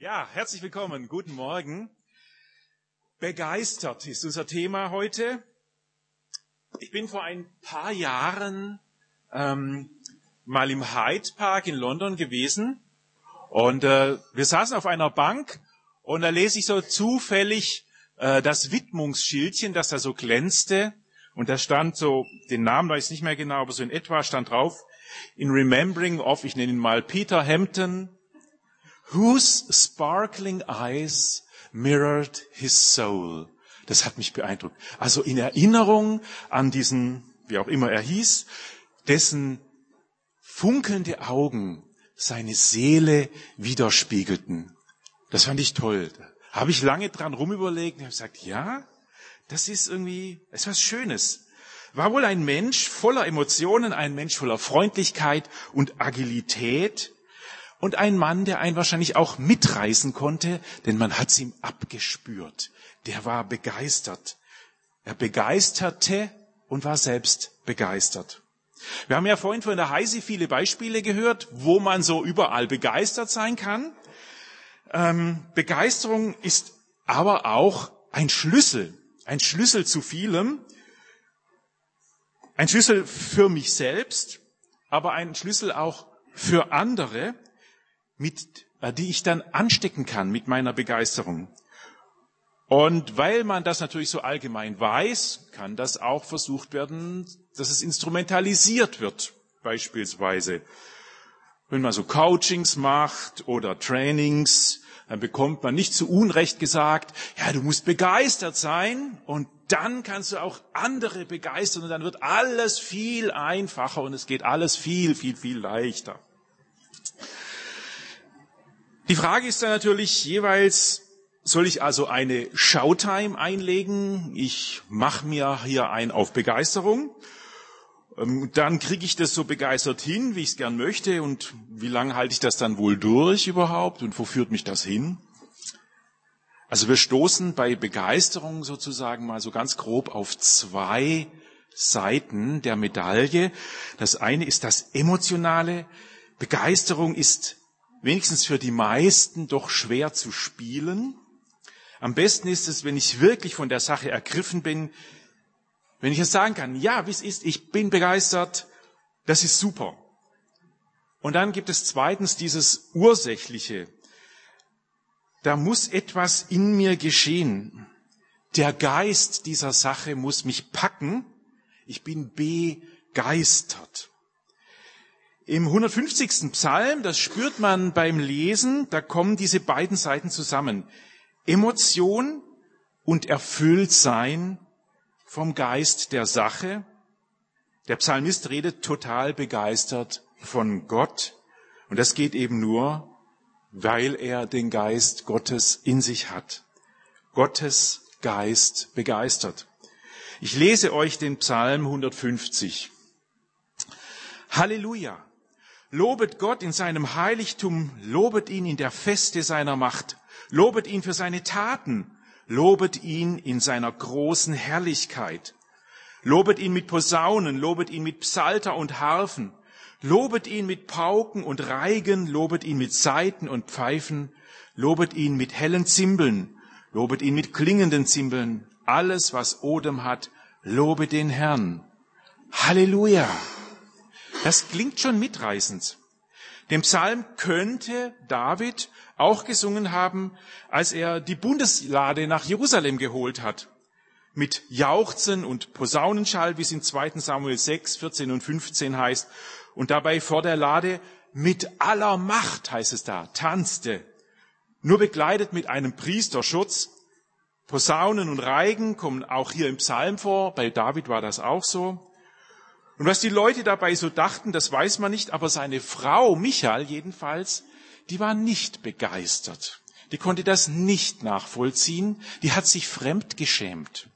Ja, herzlich willkommen, guten Morgen. Begeistert ist unser Thema heute. Ich bin vor ein paar Jahren mal im Hyde Park in London gewesen und wir saßen auf einer Bank und da lese ich so zufällig das Widmungsschildchen, das da so glänzte und da stand so, den Namen weiß ich nicht mehr genau, aber so in etwa stand drauf, in remembering of, ich nenne ihn mal Peter Hampton, whose sparkling eyes mirrored his soul. Das hat mich beeindruckt. Also in Erinnerung an diesen, wie auch immer er hieß, dessen funkelnde Augen seine Seele widerspiegelten. Das fand ich toll. Da habe ich lange dran rumüberlegt und habe gesagt, ja, das ist irgendwie etwas Schönes. War wohl ein Mensch voller Emotionen, ein Mensch voller Freundlichkeit und Agilität. Und ein Mann, der einen wahrscheinlich auch mitreißen konnte, denn man hat's ihm abgespürt. Der war begeistert. Er begeisterte und war selbst begeistert. Wir haben ja vorhin von der Heise viele Beispiele gehört, wo man so überall begeistert sein kann. Begeisterung ist aber auch ein Schlüssel zu vielem. Ein Schlüssel für mich selbst, aber ein Schlüssel auch für andere, die ich dann anstecken kann mit meiner Begeisterung. Und weil man das natürlich so allgemein weiß, kann das auch versucht werden, dass es instrumentalisiert wird, beispielsweise. Wenn man so Coachings macht oder Trainings, dann bekommt man nicht zu Unrecht gesagt, ja, du musst begeistert sein und dann kannst du auch andere begeistern und dann wird alles viel einfacher und es geht alles viel, viel, viel leichter. Die Frage ist dann natürlich jeweils, soll ich also eine Showtime einlegen? Ich mache mir hier ein auf Begeisterung. Dann kriege ich das so begeistert hin, wie ich es gern möchte. Und wie lange halte ich das dann wohl durch überhaupt? Und wo führt mich das hin? Also wir stoßen bei Begeisterung sozusagen mal so ganz grob auf zwei Seiten der Medaille. Das eine ist das Emotionale. Begeisterung ist wenigstens für die meisten doch schwer zu spielen. Am besten ist es, wenn ich wirklich von der Sache ergriffen bin, wenn ich es sagen kann, ja, wie es ist, ich bin begeistert, das ist super. Und dann gibt es zweitens dieses Ursächliche. Da muss etwas in mir geschehen. Der Geist dieser Sache muss mich packen. Ich bin begeistert. Im 150. Psalm, das spürt man beim Lesen, da kommen diese beiden Seiten zusammen. Emotion und Erfülltsein vom Geist der Sache. Der Psalmist redet total begeistert von Gott. Und das geht eben nur, weil er den Geist Gottes in sich hat. Gottes Geist begeistert. Ich lese euch den Psalm 150. Halleluja! Lobet Gott in seinem Heiligtum, lobet ihn in der Feste seiner Macht, lobet ihn für seine Taten, lobet ihn in seiner großen Herrlichkeit, lobet ihn mit Posaunen, lobet ihn mit Psalter und Harfen, lobet ihn mit Pauken und Reigen, lobet ihn mit Saiten und Pfeifen, lobet ihn mit hellen Zimbeln, lobet ihn mit klingenden Zimbeln, alles, was Odem hat, lobe den Herrn. Halleluja! Das klingt schon mitreißend. Den Psalm könnte David auch gesungen haben, als er die Bundeslade nach Jerusalem geholt hat. Mit Jauchzen und Posaunenschall, wie es in 2. Samuel 6, 14 und 15 heißt. Und dabei vor der Lade mit aller Macht, heißt es da, tanzte. Nur begleitet mit einem Priesterschutz. Posaunen und Reigen kommen auch hier im Psalm vor. Bei David war das auch so. Und was die Leute dabei so dachten, das weiß man nicht, aber seine Frau, Michal jedenfalls, die war nicht begeistert. Die konnte das nicht nachvollziehen, die hat sich fremd geschämt.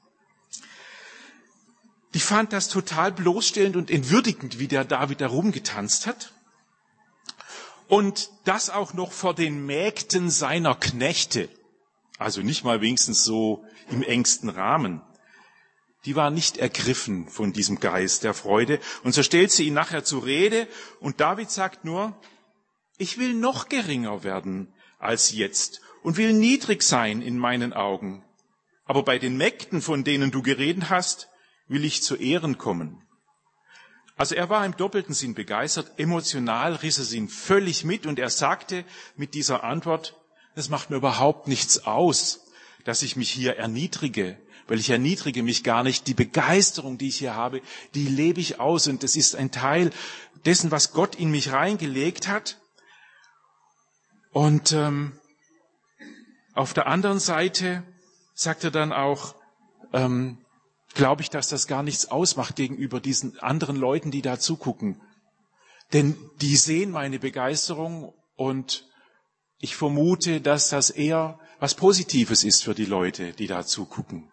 Die fand das total bloßstellend und entwürdigend, wie der David da rumgetanzt hat. Und das auch noch vor den Mägden seiner Knechte. Also nicht mal wenigstens so im engsten Rahmen. Die war nicht ergriffen von diesem Geist der Freude. Und so stellt sie ihn nachher zur Rede. Und David sagt nur, ich will noch geringer werden als jetzt und will niedrig sein in meinen Augen. Aber bei den Mägden, von denen du geredet hast, will ich zu Ehren kommen. Also er war im doppelten Sinn begeistert, emotional riss es ihn völlig mit und er sagte mit dieser Antwort, es macht mir überhaupt nichts aus, dass ich mich hier erniedrige, weil ich erniedrige mich gar nicht. Die Begeisterung, die ich hier habe, die lebe ich aus und das ist ein Teil dessen, was Gott in mich reingelegt hat. Und auf der anderen Seite sagt er dann auch, glaube ich, dass das gar nichts ausmacht gegenüber diesen anderen Leuten, die da zugucken. Denn die sehen meine Begeisterung und ich vermute, dass das eher was Positives ist für die Leute, die da zugucken.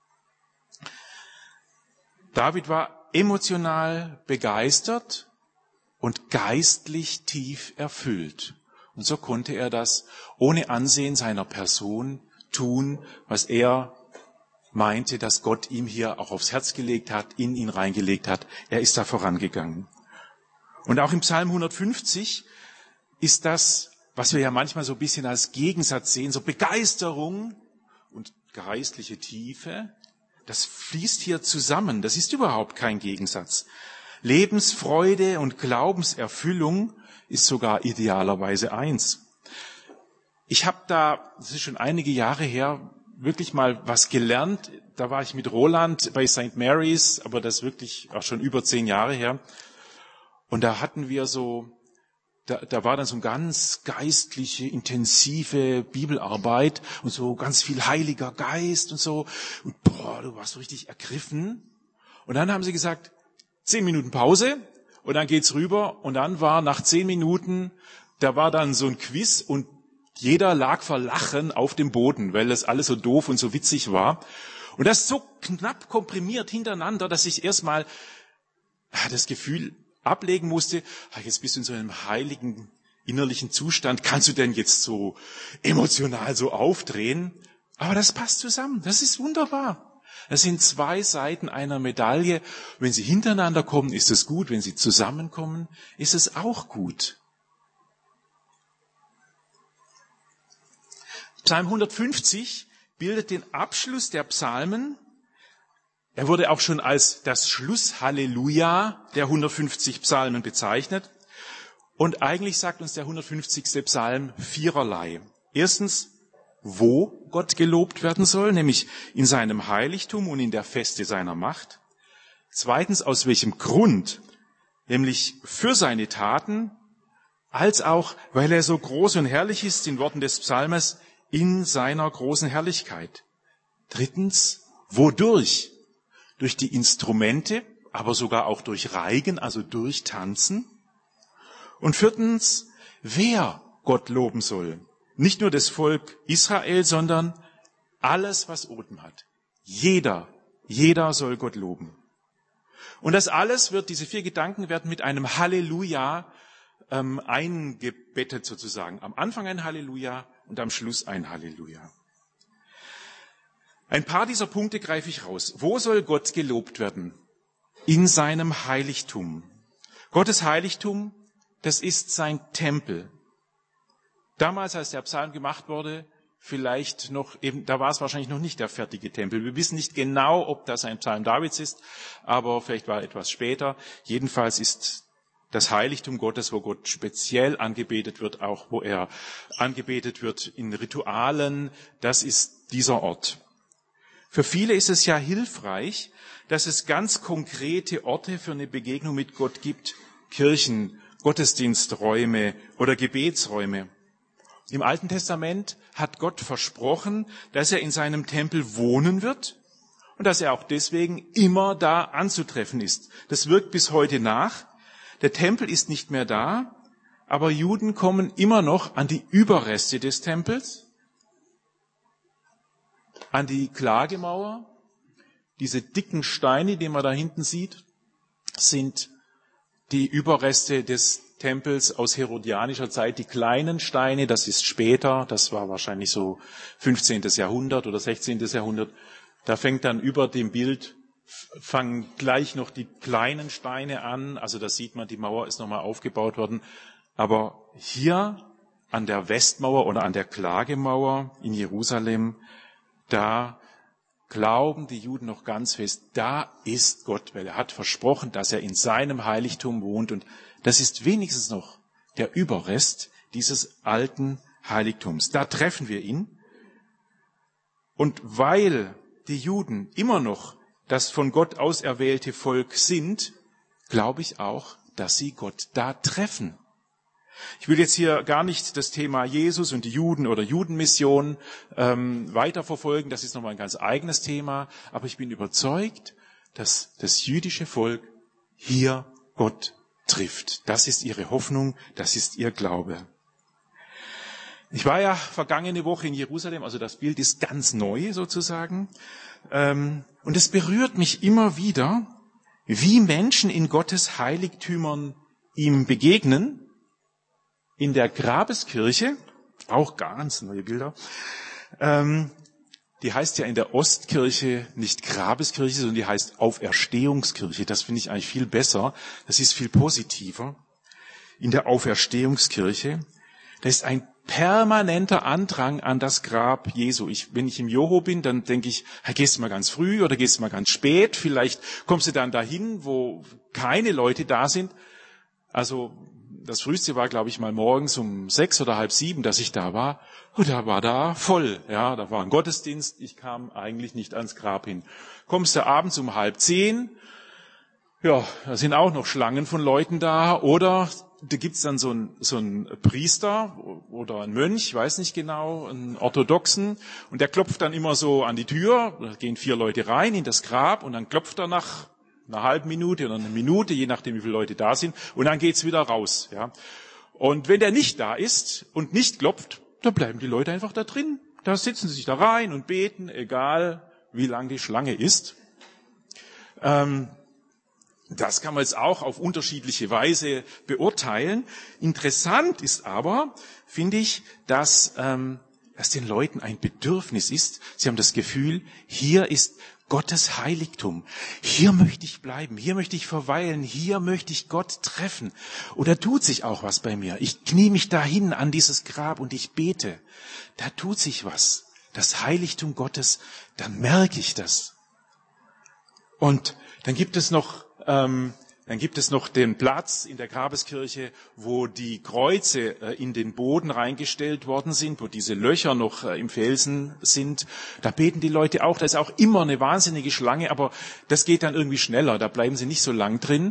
David war emotional begeistert und geistlich tief erfüllt. Und so konnte er das ohne Ansehen seiner Person tun, was er meinte, dass Gott ihm hier auch aufs Herz gelegt hat, in ihn reingelegt hat. Er ist da vorangegangen. Und auch im Psalm 150 ist das, was wir ja manchmal so ein bisschen als Gegensatz sehen, so Begeisterung und geistliche Tiefe, das fließt hier zusammen. Das ist überhaupt kein Gegensatz. Lebensfreude und Glaubenserfüllung ist sogar idealerweise eins. Ich habe da, das ist schon einige Jahre her, wirklich mal was gelernt. Da war ich mit Roland bei St. Mary's, aber das ist wirklich auch schon über 10 Jahre her. Und da hatten wir so, da war dann so eine ganz geistliche, intensive Bibelarbeit und so ganz viel Heiliger Geist und so. Und du warst so richtig ergriffen. Und dann haben sie gesagt, 10 Minuten Pause und dann geht's rüber. Und dann war nach 10 Minuten, da war dann so ein Quiz und jeder lag vor Lachen auf dem Boden, weil das alles so doof und so witzig war. Und das so knapp komprimiert hintereinander, dass ich erstmal das Gefühl ablegen musste, jetzt bist du in so einem heiligen innerlichen Zustand, kannst du denn jetzt so emotional so aufdrehen? Aber das passt zusammen, das ist wunderbar. Das sind 2 Seiten einer Medaille. Wenn sie hintereinander kommen, ist es gut. Wenn sie zusammenkommen, ist es auch gut. Psalm 150 bildet den Abschluss der Psalmen. Er wurde auch schon als das Schlusshalleluja der 150 Psalmen bezeichnet. Und eigentlich sagt uns der 150. Psalm viererlei. Erstens, wo Gott gelobt werden soll, nämlich in seinem Heiligtum und in der Feste seiner Macht. Zweitens, aus welchem Grund, nämlich für seine Taten, als auch, weil er so groß und herrlich ist, in Worten des Psalmes, in seiner großen Herrlichkeit. Drittens, wodurch? Durch die Instrumente, aber sogar auch durch Reigen, also durch Tanzen. Und viertens, wer Gott loben soll. Nicht nur das Volk Israel, sondern alles, was Odem hat. Jeder soll Gott loben. Und das alles diese 4 Gedanken werden mit einem Halleluja eingebettet sozusagen. Am Anfang ein Halleluja und am Schluss ein Halleluja. Ein paar dieser Punkte greife ich raus. Wo soll Gott gelobt werden? In seinem Heiligtum. Gottes Heiligtum, das ist sein Tempel. Damals, als der Psalm gemacht wurde, vielleicht noch eben, da war es wahrscheinlich noch nicht der fertige Tempel. Wir wissen nicht genau, ob das ein Psalm Davids ist, aber vielleicht war etwas später. Jedenfalls ist das Heiligtum Gottes, wo Gott speziell angebetet wird, auch wo er angebetet wird in Ritualen, das ist dieser Ort. Für viele ist es ja hilfreich, dass es ganz konkrete Orte für eine Begegnung mit Gott gibt, Kirchen, Gottesdiensträume oder Gebetsräume. Im Alten Testament hat Gott versprochen, dass er in seinem Tempel wohnen wird und dass er auch deswegen immer da anzutreffen ist. Das wirkt bis heute nach. Der Tempel ist nicht mehr da, aber Juden kommen immer noch an die Überreste des Tempels, an die Klagemauer. Diese dicken Steine, die man da hinten sieht, sind die Überreste des Tempels aus herodianischer Zeit. Die kleinen Steine, das ist später, das war wahrscheinlich so 15. Jahrhundert oder 16. Jahrhundert. Da fängt dann über dem Bild, fangen gleich noch die kleinen Steine an. Also da sieht man, die Mauer ist nochmal aufgebaut worden. Aber hier an der Westmauer oder an der Klagemauer in Jerusalem, da glauben die Juden noch ganz fest, da ist Gott, weil er hat versprochen, dass er in seinem Heiligtum wohnt. Und das ist wenigstens noch der Überrest dieses alten Heiligtums. Da treffen wir ihn. Und weil die Juden immer noch das von Gott auserwählte Volk sind, glaube ich auch, dass sie Gott da treffen. Ich will jetzt hier gar nicht das Thema Jesus und die Juden oder Judenmission weiterverfolgen. Das ist nochmal ein ganz eigenes Thema. Aber ich bin überzeugt, dass das jüdische Volk hier Gott trifft. Das ist ihre Hoffnung, das ist ihr Glaube. Ich war ja vergangene Woche in Jerusalem, also das Bild ist ganz neu sozusagen. Und es berührt mich immer wieder, wie Menschen in Gottes Heiligtümern ihm begegnen. In der Grabeskirche, auch ganz neue Bilder, die heißt ja in der Ostkirche nicht Grabeskirche, sondern die heißt Auferstehungskirche. Das finde ich eigentlich viel besser, das ist viel positiver. In der Auferstehungskirche, da ist ein permanenter Andrang an das Grab Jesu. Wenn ich im Joho bin, dann denke ich, gehst du mal ganz früh oder gehst du mal ganz spät? Vielleicht kommst du dann dahin, wo keine Leute da sind. Also das Frühste war, glaube ich, mal morgens um 6 oder halb 7, dass ich da war. Und da war da voll. Ja, da war ein Gottesdienst. Ich kam eigentlich nicht ans Grab hin. Kommst du abends um 9:30? Ja, da sind auch noch Schlangen von Leuten da. Oder da gibt's dann so einen Priester oder einen Mönch, ich weiß nicht genau, einen Orthodoxen. Und der klopft dann immer so an die Tür. Da gehen 4 Leute rein in das Grab und dann klopft er nach einer halben Minute oder eine Minute, je nachdem wie viele Leute da sind. Und dann geht's wieder raus. Ja. Und wenn der nicht da ist und nicht klopft, dann bleiben die Leute einfach da drin. Da sitzen sie sich da rein und beten, egal wie lang die Schlange ist. Das kann man jetzt auch auf unterschiedliche Weise beurteilen. Interessant ist aber, finde ich, dass den Leuten ein Bedürfnis ist. Sie haben das Gefühl, hier ist Gottes Heiligtum. Hier möchte ich bleiben, hier möchte ich verweilen, hier möchte ich Gott treffen. Und da tut sich auch was bei mir. Ich knie mich dahin an dieses Grab und ich bete. Da tut sich was. Das Heiligtum Gottes, dann merke ich das. Und dann gibt es noch den Platz in der Grabeskirche, wo die Kreuze in den Boden reingestellt worden sind, wo diese Löcher noch im Felsen sind. Da beten die Leute auch. Da ist auch immer eine wahnsinnige Schlange, aber das geht dann irgendwie schneller. Da bleiben sie nicht so lang drin.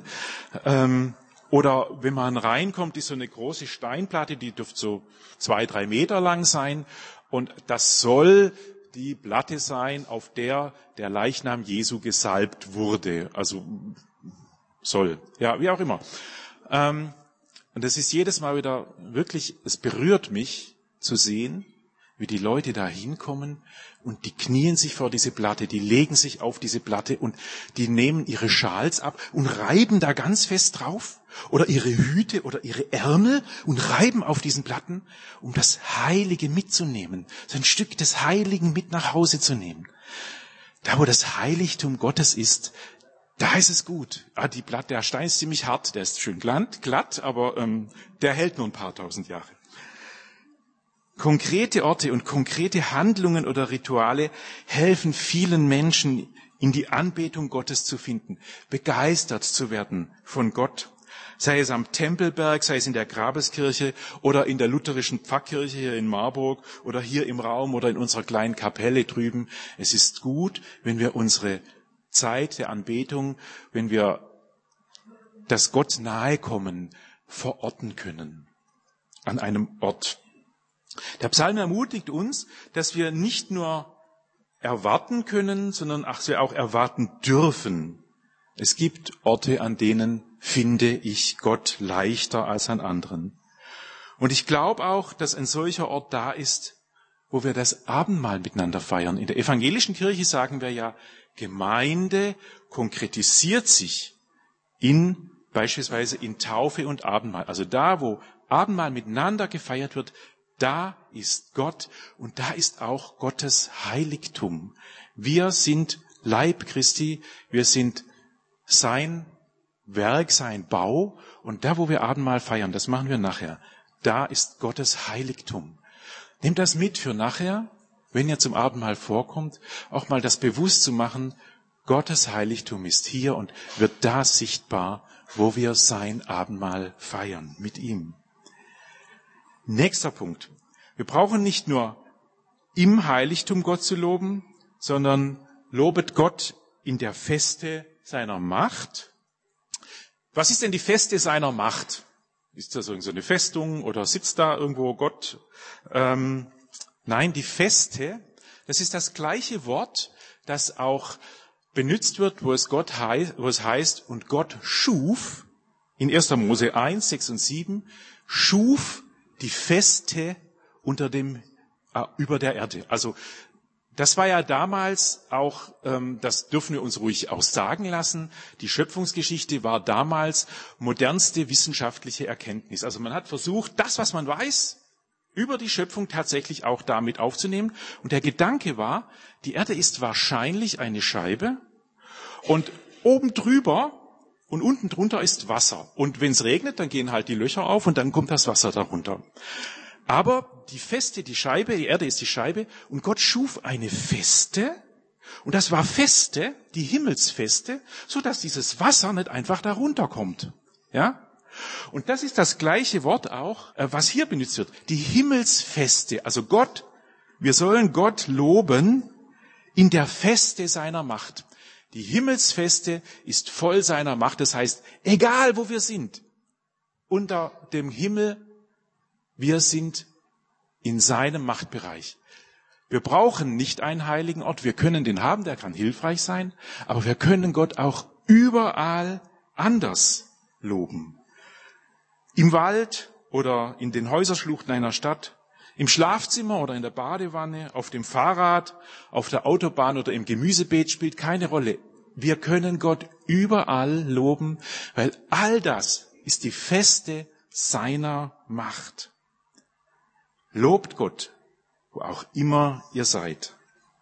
Oder wenn man reinkommt, ist so eine große Steinplatte, die dürfte so 2-3 Meter lang sein. Und das soll die Platte sein, auf der der Leichnam Jesu gesalbt wurde. Also soll. Ja, wie auch immer. Und es ist jedes Mal wieder wirklich, es berührt mich zu sehen, wie die Leute da hinkommen und die knien sich vor diese Platte, die legen sich auf diese Platte und die nehmen ihre Schals ab und reiben da ganz fest drauf oder ihre Hüte oder ihre Ärmel und reiben auf diesen Platten, um das Heilige mitzunehmen, so ein Stück des Heiligen mit nach Hause zu nehmen. Da, wo das Heiligtum Gottes ist, da ist es gut. Der Stein ist ziemlich hart, der ist schön glatt, aber der hält nur ein paar tausend Jahre. Konkrete Orte und konkrete Handlungen oder Rituale helfen vielen Menschen, in die Anbetung Gottes zu finden, begeistert zu werden von Gott. Sei es am Tempelberg, sei es in der Grabeskirche oder in der lutherischen Pfarrkirche hier in Marburg oder hier im Raum oder in unserer kleinen Kapelle drüben. Es ist gut, wenn wir unsere Zeit der Anbetung, wenn wir das Gott nahe kommen, verorten können. An einem Ort. Der Psalm ermutigt uns, dass wir nicht nur erwarten können, sondern dass wir auch erwarten dürfen. Es gibt Orte, an denen finde ich Gott leichter als an anderen. Und ich glaube auch, dass ein solcher Ort da ist, wo wir das Abendmahl miteinander feiern. In der evangelischen Kirche sagen wir ja, Gemeinde konkretisiert sich beispielsweise in Taufe und Abendmahl. Also da, wo Abendmahl miteinander gefeiert wird, da ist Gott und da ist auch Gottes Heiligtum. Wir sind Leib Christi, wir sind sein Werk, sein Bau und da, wo wir Abendmahl feiern, das machen wir nachher, Da ist Gottes Heiligtum. Nehmt das mit für nachher, wenn ihr zum Abendmahl vorkommt, auch mal das bewusst zu machen, Gottes Heiligtum ist hier und wird da sichtbar, wo wir sein Abendmahl feiern mit ihm. Nächster Punkt. Wir brauchen nicht nur im Heiligtum Gott zu loben, sondern lobet Gott in der Feste seiner Macht. Was ist denn die Feste seiner Macht? Ist das so eine Festung oder sitzt da irgendwo Gott? Nein, die Feste, das ist das gleiche Wort, das auch benutzt wird, wo es heißt, und Gott schuf, in 1. Mose 1, 6 und 7, schuf die Feste über der Erde. Also das war ja damals auch, das dürfen wir uns ruhig auch sagen lassen, die Schöpfungsgeschichte war damals modernste wissenschaftliche Erkenntnis. Also man hat versucht, das, was man weiß, über die Schöpfung tatsächlich auch damit aufzunehmen. Und der Gedanke war, die Erde ist wahrscheinlich eine Scheibe und oben drüber und unten drunter ist Wasser. Und wenn es regnet, dann gehen halt die Löcher auf und dann kommt das Wasser darunter. Aber die Feste, die Scheibe, die Erde ist die Scheibe und Gott schuf eine Feste und das war Feste, die Himmelsfeste, so dass dieses Wasser nicht einfach darunter kommt. Ja? Und das ist das gleiche Wort auch, was hier benutzt wird. Die Himmelsfeste, also Gott, wir sollen Gott loben in der Feste seiner Macht. Die Himmelsfeste ist voll seiner Macht. Das heißt, egal wo wir sind, unter dem Himmel, wir sind in seinem Machtbereich. Wir brauchen nicht einen heiligen Ort. Wir können den haben, der kann hilfreich sein. Aber wir können Gott auch überall anders loben. Im Wald oder in den Häuserschluchten einer Stadt, im Schlafzimmer oder in der Badewanne, auf dem Fahrrad, auf der Autobahn oder im Gemüsebeet spielt keine Rolle. Wir können Gott überall loben, weil all das ist die Feste seiner Macht. Lobt Gott, wo auch immer ihr seid.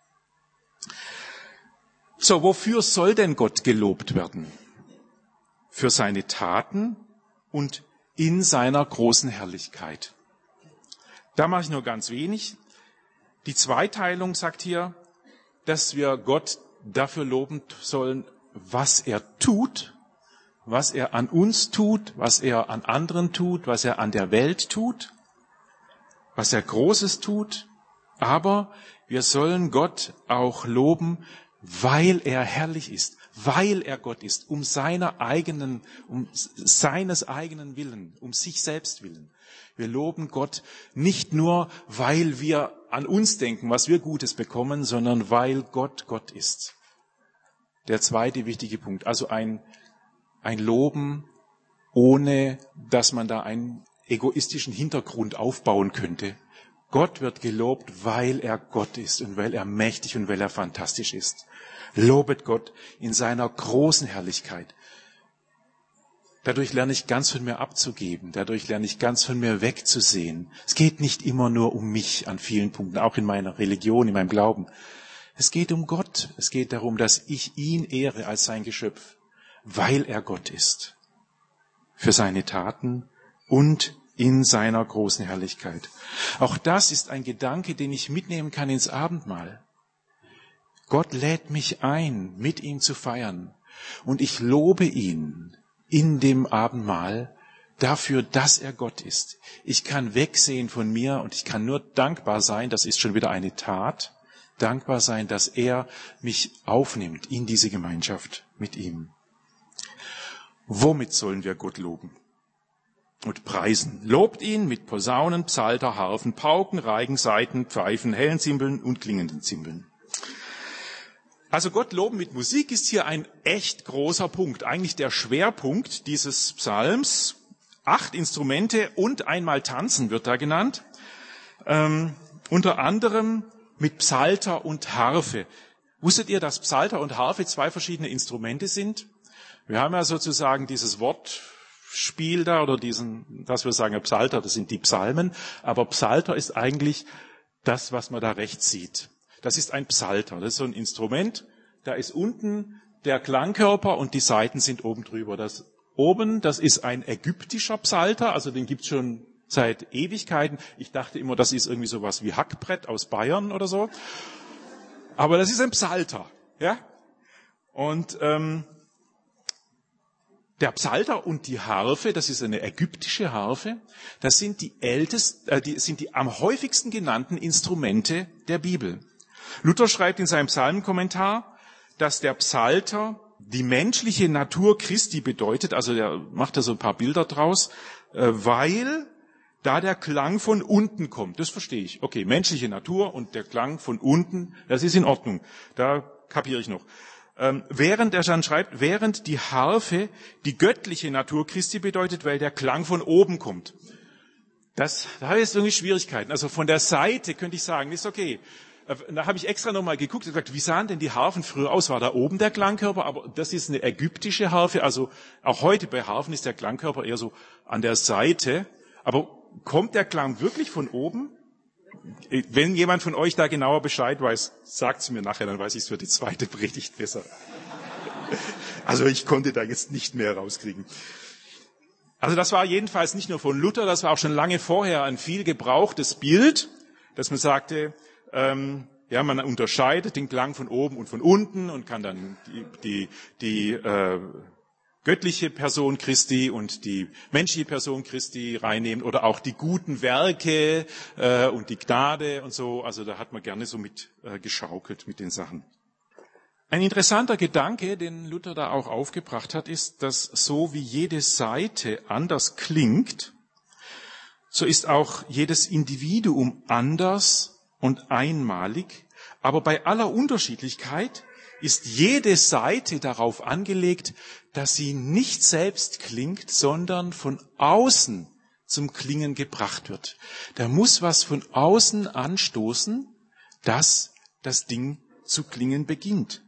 So, wofür soll denn Gott gelobt werden? Für seine Taten und in seiner großen Herrlichkeit. Da mache ich nur ganz wenig. Die Zweiteilung sagt hier, dass wir Gott dafür loben sollen, was er tut, was er an uns tut, was er an anderen tut, was er an der Welt tut, was er Großes tut. Aber wir sollen Gott auch loben, weil er herrlich ist, weil er Gott ist, um seines eigenen Willen, um sich selbst willen. Wir loben Gott nicht nur, weil wir an uns denken, was wir Gutes bekommen, sondern weil Gott Gott ist. Der zweite wichtige Punkt, also ein Loben, ohne dass man da einen egoistischen Hintergrund aufbauen könnte. Gott wird gelobt, weil er Gott ist und weil er mächtig und weil er fantastisch ist. Lobet Gott in seiner großen Herrlichkeit. Dadurch lerne ich ganz von mir abzugeben. Dadurch lerne ich ganz von mir wegzusehen. Es geht nicht immer nur um mich an vielen Punkten, auch in meiner Religion, in meinem Glauben. Es geht um Gott. Es geht darum, dass ich ihn ehre als sein Geschöpf, weil er Gott ist. Für seine Taten und in seiner großen Herrlichkeit. Auch das ist ein Gedanke, den ich mitnehmen kann ins Abendmahl. Gott lädt mich ein, mit ihm zu feiern. Und ich lobe ihn in dem Abendmahl dafür, dass er Gott ist. Ich kann wegsehen von mir und ich kann nur dankbar sein, das ist schon wieder eine Tat, dankbar sein, dass er mich aufnimmt in diese Gemeinschaft mit ihm. Womit sollen wir Gott loben und preisen? Lobt ihn mit Posaunen, Psalter, Harfen, Pauken, Reigen, Saiten, Pfeifen, hellen Zimbeln und klingenden Zimbeln. Also Gott loben mit Musik ist hier ein echt großer Punkt, eigentlich der Schwerpunkt dieses Psalms. 8 Instrumente und einmal tanzen wird da genannt, unter anderem mit Psalter und Harfe. Wusstet ihr, dass Psalter und Harfe 2 verschiedene Instrumente sind? Wir haben ja sozusagen dieses Wortspiel da oder dass wir sagen, Psalter, das sind die Psalmen, aber Psalter ist eigentlich das, was man da rechts sieht. Das ist ein Psalter, das ist so ein Instrument, da ist unten der Klangkörper und die Saiten sind oben drüber. Das ist ein ägyptischer Psalter, also den gibt's schon seit Ewigkeiten. Ich dachte immer, das ist irgendwie sowas wie Hackbrett aus Bayern oder so. Aber das ist ein Psalter, ja. Und der Psalter und die Harfe, das ist eine ägyptische Harfe, das sind die am häufigsten genannten Instrumente der Bibel. Luther schreibt in seinem Psalmenkommentar, dass der Psalter die menschliche Natur Christi bedeutet, also der macht da so ein paar Bilder draus, weil da der Klang von unten kommt. Das verstehe ich. Okay, menschliche Natur und der Klang von unten, das ist in Ordnung. Da kapiere ich noch. Während er dann schreibt, während die Harfe die göttliche Natur Christi bedeutet, weil der Klang von oben kommt. Da habe ich jetzt irgendwie Schwierigkeiten. Also von der Seite könnte ich sagen, ist okay. Da habe ich extra nochmal geguckt und gesagt, wie sahen denn die Harfen früher aus? War da oben der Klangkörper? Aber das ist eine ägyptische Harfe. Also auch heute bei Harfen ist der Klangkörper eher so an der Seite. Aber kommt der Klang wirklich von oben? Wenn jemand von euch da genauer Bescheid weiß, sagt es mir nachher, dann weiß ich es für die zweite Predigt besser. Also ich konnte da jetzt nicht mehr rauskriegen. Also das war jedenfalls nicht nur von Luther, das war auch schon lange vorher ein viel gebrauchtes Bild, dass man sagte, man unterscheidet den Klang von oben und von unten und kann dann die göttliche Person Christi und die menschliche Person Christi reinnehmen oder auch die guten Werke und die Gnade und so. Also da hat man gerne so mit geschaukelt mit den Sachen. Ein interessanter Gedanke, den Luther da auch aufgebracht hat, ist, dass so wie jede Saite anders klingt, so ist auch jedes Individuum anders und einmalig, aber bei aller Unterschiedlichkeit ist jede Saite darauf angelegt, dass sie nicht selbst klingt, sondern von außen zum Klingen gebracht wird. Da muss was von außen anstoßen, dass das Ding zu klingen beginnt.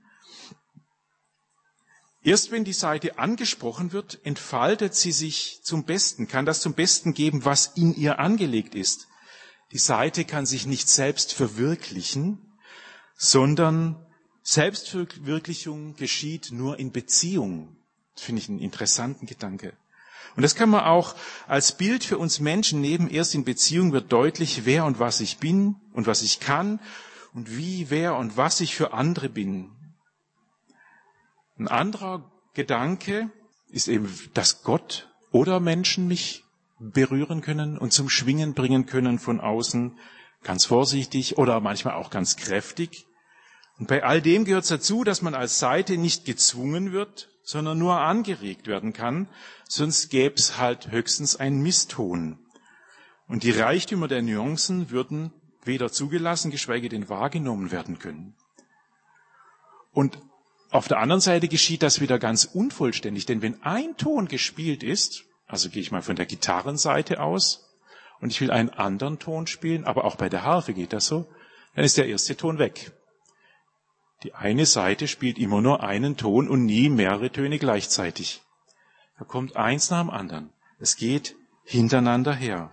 Erst wenn die Saite angesprochen wird, entfaltet sie sich zum Besten, kann das zum Besten geben, was in ihr angelegt ist. Die Saite kann sich nicht selbst verwirklichen, sondern Selbstverwirklichung geschieht nur in Beziehung. Das finde ich einen interessanten Gedanke. Und das kann man auch als Bild für uns Menschen nehmen. Erst in Beziehung wird deutlich, wer und was ich bin und was ich kann und wie, wer und was ich für andere bin. Ein anderer Gedanke ist eben, dass Gott oder Menschen mich berühren können und zum Schwingen bringen können von außen, ganz vorsichtig oder manchmal auch ganz kräftig. Und bei all dem gehört es dazu, dass man als Saite nicht gezwungen wird, sondern nur angeregt werden kann, sonst gäbe es halt höchstens einen Misston. Und die Reichtümer der Nuancen würden weder zugelassen, geschweige denn wahrgenommen werden können. Und auf der anderen Seite geschieht das wieder ganz unvollständig, denn wenn ein Ton gespielt ist, also gehe ich mal von der Gitarrenseite aus, und ich will einen anderen Ton spielen, aber auch bei der Harfe geht das so, dann ist der erste Ton weg. Die eine Seite spielt immer nur einen Ton und nie mehrere Töne gleichzeitig. Da kommt eins nach dem anderen. Es geht hintereinander her.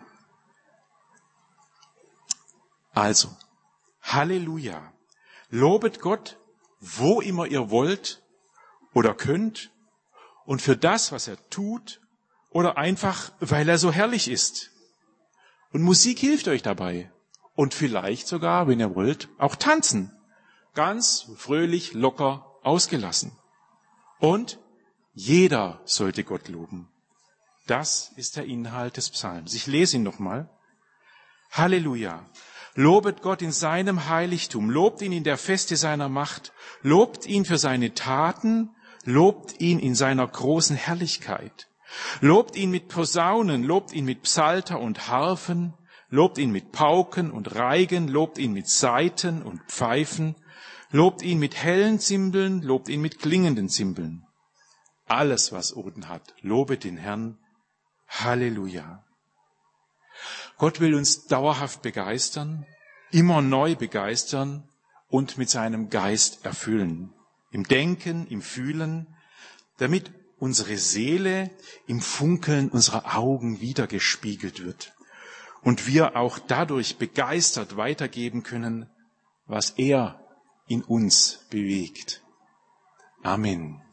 Also, Halleluja. Lobet Gott, wo immer ihr wollt oder könnt und für das, was er tut oder einfach, weil er so herrlich ist. Und Musik hilft euch dabei. Und vielleicht sogar, wenn ihr wollt, auch tanzen. Ganz fröhlich, locker, ausgelassen. Und jeder sollte Gott loben. Das ist der Inhalt des Psalms. Ich lese ihn nochmal. Halleluja. Lobet Gott in seinem Heiligtum. Lobt ihn in der Feste seiner Macht. Lobt ihn für seine Taten. Lobt ihn in seiner großen Herrlichkeit. Lobt ihn mit Posaunen. Lobt ihn mit Psalter und Harfen. Lobt ihn mit Pauken und Reigen. Lobt ihn mit Saiten und Pfeifen. Lobt ihn mit hellen Zimbeln, lobt ihn mit klingenden Zimbeln. Alles, was Oden hat, lobet den Herrn. Halleluja. Gott will uns dauerhaft begeistern, immer neu begeistern und mit seinem Geist erfüllen. Im Denken, im Fühlen, damit unsere Seele im Funkeln unserer Augen wiedergespiegelt wird und wir auch dadurch begeistert weitergeben können, was er in uns bewegt. Amen.